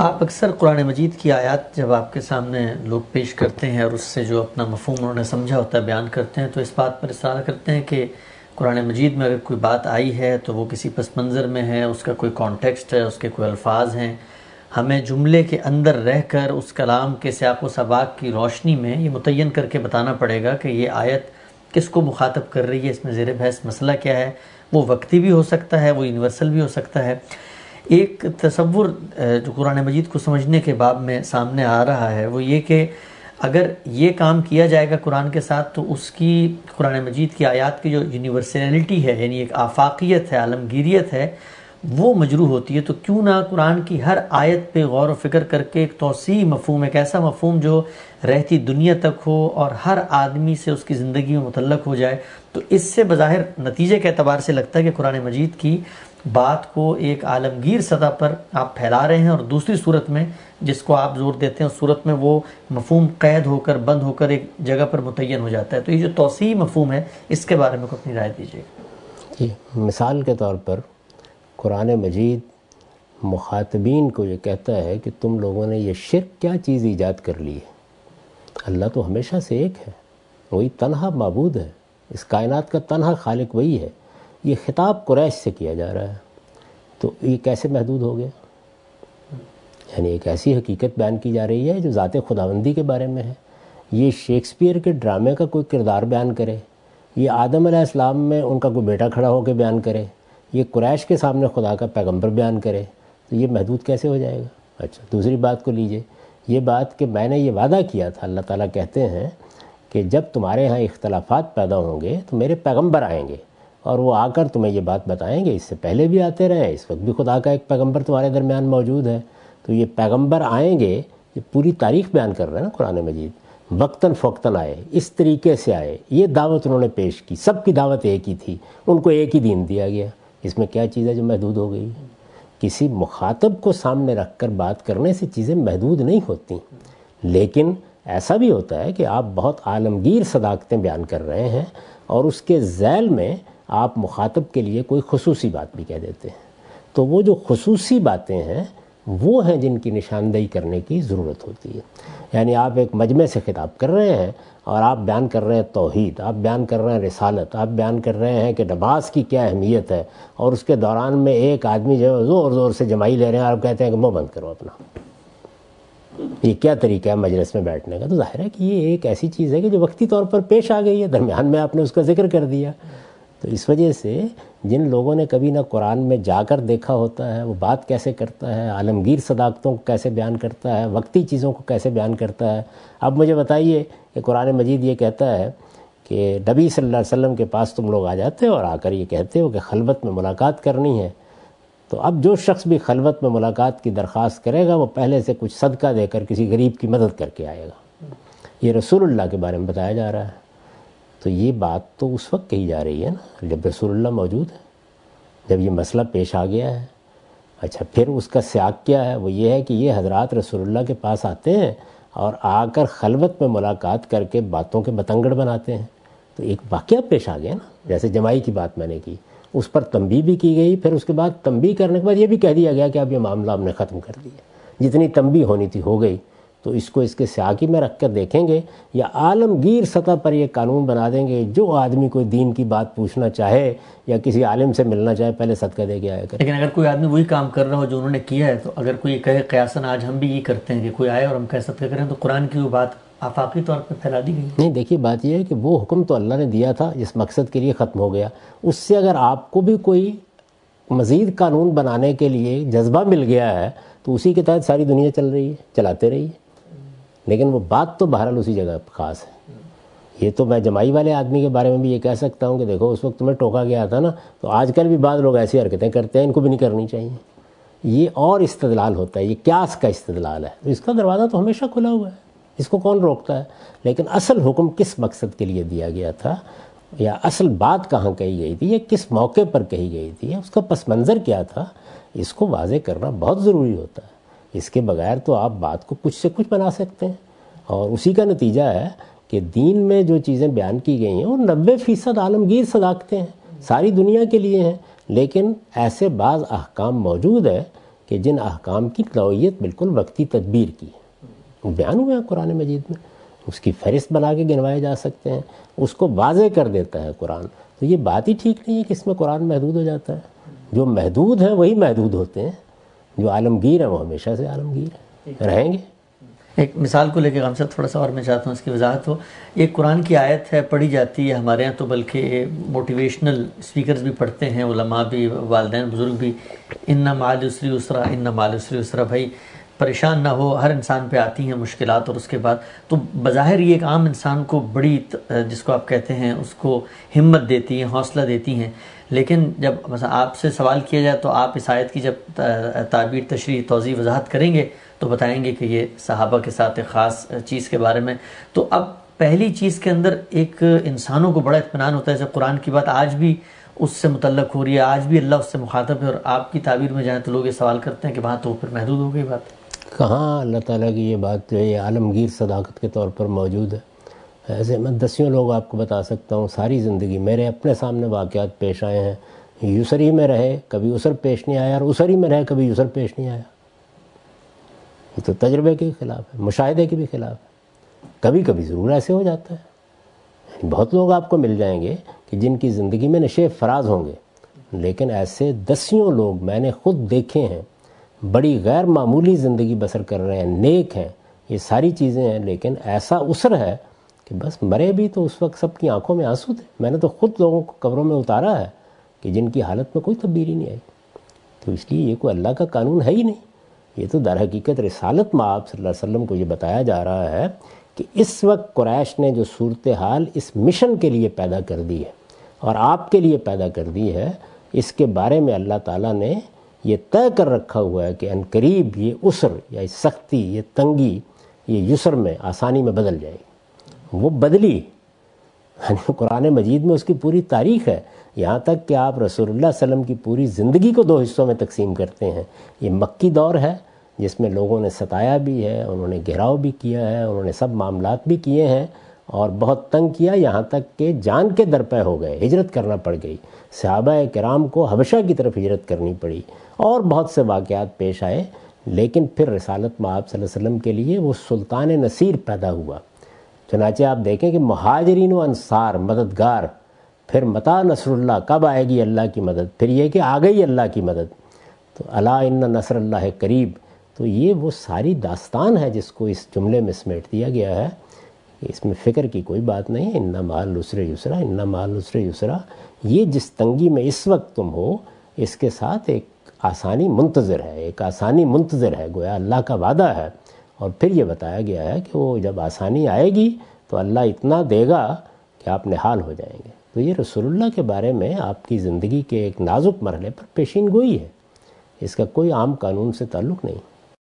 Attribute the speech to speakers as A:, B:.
A: آپ اکثر قرآن مجید کی آیات جب آپ کے سامنے لوگ پیش کرتے ہیں اور اس سے جو اپنا مفہوم انہوں نے سمجھا ہوتا ہے بیان کرتے ہیں، تو اس بات پر اصرار کرتے ہیں کہ قرآن مجید میں اگر کوئی بات آئی ہے تو وہ کسی پس منظر میں ہے، اس کا کوئی کانٹیکسٹ ہے، اس کے کوئی الفاظ ہیں، ہمیں جملے کے اندر رہ کر اس کلام کے سیاق و سباق کی روشنی میں یہ متعین کر کے بتانا پڑے گا کہ یہ آیت کس کو مخاطب کر رہی ہے، اس میں زیر بحث مسئلہ کیا ہے۔ وہ وقتی بھی ہو سکتا ہے، وہ یونیورسل بھی ہو سکتا ہے۔ ایک تصور جو قرآن مجید کو سمجھنے کے باب میں سامنے آ رہا ہے وہ یہ کہ اگر یہ کام کیا جائے گا قرآن کے ساتھ تو اس کی قرآن مجید کی آیات کی جو یونیورسلٹی ہے، یعنی ایک آفاقیت ہے، عالمگیریت ہے، وہ مجروح ہوتی ہے۔ تو کیوں نہ قرآن کی ہر آیت پہ غور و فکر کر کے ایک توسیع مفہوم، ایک ایسا مفہوم جو رہتی دنیا تک ہو اور ہر آدمی سے اس کی زندگی میں متعلق ہو جائے۔ تو اس سے بظاہر نتیجے کے اعتبار سے لگتا ہے کہ قرآن مجید کی بات کو ایک عالمگیر سطح پر آپ پھیلا رہے ہیں، اور دوسری صورت میں جس کو آپ زور دیتے ہیں اس صورت میں وہ مفہوم قید ہو کر، بند ہو کر ایک جگہ پر متعین ہو جاتا ہے۔ تو یہ جو توسیع مفہوم ہے اس کے بارے میں کو اپنی رائے دیجیے۔
B: جی، مثال کے طور پر قرآن مجید مخاطبین کو یہ کہتا ہے کہ تم لوگوں نے یہ شرک کیا چیز ایجاد کر لی ہے۔ اللہ تو ہمیشہ سے ایک ہے، وہی تنہا معبود ہے، اس کائنات کا تنہا خالق وہی ہے۔ یہ خطاب قریش سے کیا جا رہا ہے، تو یہ کیسے محدود ہو گیا؟ یعنی ایک ایسی حقیقت بیان کی جا رہی ہے جو ذات خداوندی کے بارے میں ہے۔ یہ شیکسپیئر کے ڈرامے کا کوئی کردار بیان کرے، یہ آدم علیہ السلام میں ان کا کوئی بیٹا کھڑا ہو کے بیان کرے، یہ قریش کے سامنے خدا کا پیغمبر بیان کرے، تو یہ محدود کیسے ہو جائے گا؟ اچھا، دوسری بات کو لیجئے، یہ بات کہ میں نے یہ وعدہ کیا تھا، اللہ تعالیٰ کہتے ہیں کہ جب تمہارے ہاں اختلافات پیدا ہوں گے تو میرے پیغمبر آئیں گے اور وہ آ کر تمہیں یہ بات بتائیں گے۔ اس سے پہلے بھی آتے رہے، اس وقت بھی خدا کا ایک پیغمبر تمہارے درمیان موجود ہے۔ تو یہ پیغمبر آئیں گے، یہ پوری تاریخ بیان کر رہے ہیں نا قرآن مجید، وقتاً فوقتاً آئے، اس طریقے سے آئے، یہ دعوت انہوں نے پیش کی، سب کی دعوت ایک ہی تھی، ان کو ایک ہی دین دیا گیا۔ اس میں کیا چیز ہے جو محدود ہو گئی؟ کسی مخاطب کو سامنے رکھ کر بات کرنے سے چیزیں محدود نہیں ہوتی، لیکن ایسا بھی ہوتا ہے کہ آپ بہت عالمگیر صداقتیں بیان کر رہے ہیں اور اس کے ذیل میں آپ مخاطب کے لیے کوئی خصوصی بات بھی کہہ دیتے ہیں۔ تو وہ جو خصوصی باتیں ہیں وہ ہیں جن کی نشاندہی کرنے کی ضرورت ہوتی ہے۔ یعنی آپ ایک مجمع سے خطاب کر رہے ہیں اور آپ بیان کر رہے ہیں توحید، آپ بیان کر رہے ہیں رسالت، آپ بیان کر رہے ہیں کہ نماز کی کیا اہمیت ہے، اور اس کے دوران میں ایک آدمی جو ہے زور زور سے جمائی لے رہے ہیں اور آپ کہتے ہیں کہ منہ بند کرو اپنا۔ یہ کیا طریقہ ہے مجلس میں بیٹھنے کا؟ تو ظاہر ہے کہ یہ ایک ایسی چیز ہے کہ جو وقتی طور پر پیش آ گئی ہے، درمیان میں آپ نے اس کا ذکر کر دیا۔ تو اس وجہ سے جن لوگوں نے کبھی نہ قرآن میں جا کر دیکھا ہوتا ہے وہ بات کیسے کرتا ہے، عالمگیر صداقتوں کو کیسے بیان کرتا ہے، وقتی چیزوں کو کیسے بیان کرتا ہے۔ اب مجھے بتائیے کہ قرآن مجید یہ کہتا ہے کہ نبی صلی اللہ علیہ وسلم کے پاس تم لوگ آ جاتے ہو اور آ کر یہ کہتے ہو کہ خلوت میں ملاقات کرنی ہے، تو اب جو شخص بھی خلوت میں ملاقات کی درخواست کرے گا وہ پہلے سے کچھ صدقہ دے کر کسی غریب کی مدد کر کے آئے گا۔ یہ رسول اللہ کے بارے میں بتایا جا رہا ہے۔ تو یہ بات تو اس وقت کہی جا رہی ہے نا جب رسول اللہ موجود ہے، جب یہ مسئلہ پیش آ گیا ہے۔ اچھا، پھر اس کا سیاق کیا ہے؟ وہ یہ ہے کہ یہ حضرات رسول اللہ کے پاس آتے ہیں اور آ کر خلوت میں ملاقات کر کے باتوں کے بتنگڑ بناتے ہیں۔ تو ایک واقعہ پیش آ گیا نا، جیسے جمائی کی بات میں نے کی، اس پر تنبیہ بھی کی گئی، پھر اس کے بعد تنبیہ کرنے کے بعد یہ بھی کہہ دیا گیا کہ اب یہ معاملہ ہم نے ختم کر دیا، جتنی تنبیہ ہونی تھی ہو گئی۔ تو اس کو اس کے سیاقی میں رکھ کر دیکھیں گے یا عالمگیر سطح پر یہ قانون بنا دیں گے جو آدمی کوئی دین کی بات پوچھنا چاہے یا کسی عالم سے ملنا چاہے پہلے صدقہ دے کے آیا کرے۔
A: لیکن اگر کوئی آدمی وہی کام کر رہا ہو جو انہوں نے کیا ہے، تو اگر کوئی کہے قیاساً آج ہم بھی یہ کرتے ہیں کہ کوئی آئے اور ہم کہہ صدقہ کریں، تو قرآن کی وہ بات آفاقی طور پہ پھیلا دی گئی۔
B: نہیں، دیکھیے بات یہ ہے کہ وہ حکم تو اللہ نے دیا تھا جس مقصد کے لیے ختم ہو گیا، اس سے اگر آپ کو بھی کوئی مزید قانون بنانے کے لیے جذبہ مل گیا ہے تو اسی کے تحت ساری دنیا چل رہی ہے، چلاتے رہیے، لیکن وہ بات تو بہرحال اسی جگہ خاص ہے۔ یہ تو میں جمائی والے آدمی کے بارے میں بھی یہ کہہ سکتا ہوں کہ دیکھو اس وقت تمہیں ٹوکا گیا تھا نا، تو آج کل بھی بعض لوگ ایسی حرکتیں کرتے ہیں، ان کو بھی نہیں کرنی چاہیے۔ یہ اور استدلال ہوتا ہے، یہ قیاس کا استدلال ہے، تو اس کا دروازہ تو ہمیشہ کھلا ہوا ہے، اس کو کون روکتا ہے؟ لیکن اصل حکم کس مقصد کے لیے دیا گیا تھا، یا اصل بات کہاں کہی گئی تھی، یا کس موقع پر کہی گئی تھی، یا اس کا پس منظر کیا تھا، اس کو واضح کرنا بہت ضروری ہوتا ہے۔ اس کے بغیر تو آپ بات کو کچھ سے کچھ بنا سکتے ہیں، اور اسی کا نتیجہ ہے کہ دین میں جو چیزیں بیان کی گئی ہیں وہ 90% عالمگیر صداقتیں ہیں، ساری دنیا کے لیے ہیں، لیکن ایسے بعض احکام موجود ہیں کہ جن احکام کی نوعیت بالکل وقتی تدبیر کی ہے، بیان ہوئے ہیں قرآن مجید میں، اس کی فہرست بنا کے گنوائے جا سکتے ہیں، اس کو واضح کر دیتا ہے قرآن. تو یہ بات ہی ٹھیک نہیں ہے کہ اس میں قرآن محدود ہو جاتا ہے. جو محدود ہیں وہی محدود ہوتے ہیں، جو عالمگیر ہیں وہ ہمیشہ سے عالمگیر رہیں گے.
A: ایک مثال کو لے کے غم سے تھوڑا سا اور میں چاہتا ہوں اس کی وضاحت ہو. یہ قرآن کی آیت ہے، پڑھی جاتی ہے ہمارے یہاں تو بلکہ موٹیویشنل اسپیکرز بھی پڑھتے ہیں، علماء بھی، والدین بزرگ بھی، ان مع العسر یسرا، ان مع العسر یسرا. بھائی پریشان نہ ہو، ہر انسان پہ آتی ہیں مشکلات. اور اس کے بعد تو بظاہر یہ ایک عام انسان کو بڑی جس کو آپ کہتے ہیں اس کو ہمت دیتی ہیں، حوصلہ دیتی ہیں. لیکن جب مثلا آپ سے سوال کیا جائے تو آپ اس آیت کی جب تعبیر، تشریح، توضیح، وضاحت کریں گے تو بتائیں گے کہ یہ صحابہ کے ساتھ ایک خاص چیز کے بارے میں. تو اب پہلی چیز کے اندر ایک انسانوں کو بڑا اطمینان ہوتا ہے جب قرآن کی بات آج بھی اس سے متعلق ہو رہی ہے، آج بھی اللہ اس سے مخاطب ہے. اور آپ کی تعبیر میں جائیں تو لوگ یہ سوال کرتے ہیں کہ وہاں تو پھر محدود ہو گئی بات.
B: کہاں اللہ تعالیٰ کی یہ بات جو ہے یہ عالمگیر صداقت کے طور پر موجود ہے. ایسے میں دسیوں لوگ آپ کو بتا سکتا ہوں، ساری زندگی میرے اپنے سامنے واقعات پیش آئے ہیں. یسری میں رہے کبھی اسر پیش نہیں آیا، اور اسری میں رہے کبھی یسر پیش نہیں آیا. یہ تو تجربے کے خلاف ہے، مشاہدے کے بھی خلاف ہے. کبھی کبھی ضرور ایسے ہو جاتا ہے. بہت لوگ آپ کو مل جائیں گے کہ جن کی زندگی میں نشے فراز ہوں گے، لیکن ایسے دسیوں لوگ میں نے خود دیکھے ہیں، بڑی غیر معمولی زندگی بسر کر رہے ہیں، نیک ہیں، یہ ساری چیزیں ہیں، لیکن ایسا اسر ہے کہ بس مرے بھی تو اس وقت سب کی آنکھوں میں آنسو تھے. میں نے تو خود لوگوں کو قبروں میں اتارا ہے کہ جن کی حالت میں کوئی تبدیلی نہیں آئی. تو اس لیے یہ کوئی اللہ کا قانون ہے ہی نہیں. یہ تو در حقیقت رسالت مآب صلی اللہ علیہ وسلم کو یہ بتایا جا رہا ہے کہ اس وقت قریش نے جو صورتحال اس مشن کے لیے پیدا کر دی ہے اور آپ کے لیے پیدا کر دی ہے، اس کے بارے میں اللہ تعالیٰ نے یہ طے کر رکھا ہوا ہے کہ عنقریب یہ عسر یا سختی، یہ تنگی، یہ یسر میں آسانی میں بدل جائے گی. وہ بدلی. قرآن مجید میں اس کی پوری تاریخ ہے، یہاں تک کہ آپ رسول اللہ صلی اللہ علیہ وسلم کی پوری زندگی کو 2 حصوں میں تقسیم کرتے ہیں. یہ مکی دور ہے جس میں لوگوں نے ستایا بھی ہے، انہوں نے گھیراؤ بھی کیا ہے، انہوں نے سب معاملات بھی کیے ہیں اور بہت تنگ کیا، یہاں تک کہ جان کے درپے ہو گئے، ہجرت کرنا پڑ گئی. صحابہ کرام کو حبشہ کی طرف ہجرت کرنی پڑی اور بہت سے واقعات پیش آئے. لیکن پھر رسالت مآب صلی اللہ علیہ وسلم کے لیے وہ سلطان نصیر پیدا ہوا. چنانچہ آپ دیکھیں کہ مہاجرین و انصار، مددگار. پھر متا نصر اللہ، کب آئے گی اللہ کی مدد؟ پھر یہ کہ آ گئی اللہ کی مدد. تو الا ان نصر اللہ قریب. تو یہ وہ ساری داستان ہے جس کو اس جملے میں سمیٹ دیا گیا ہے. اس میں فکر کی کوئی بات نہیں. ان مع العسر یسرا، ان مع العسر یسرا. یہ جس تنگی میں اس وقت تم ہو، اس کے ساتھ ایک آسانی منتظر ہے، ایک آسانی منتظر ہے، گویا اللہ کا وعدہ ہے. اور پھر یہ بتایا گیا ہے کہ وہ جب آسانی آئے گی تو اللہ اتنا دے گا کہ آپ نہال ہو جائیں گے. تو یہ رسول اللہ کے بارے میں آپ کی زندگی کے ایک نازک مرحلے پر پیشین گوئی ہے. اس کا کوئی عام قانون سے تعلق نہیں.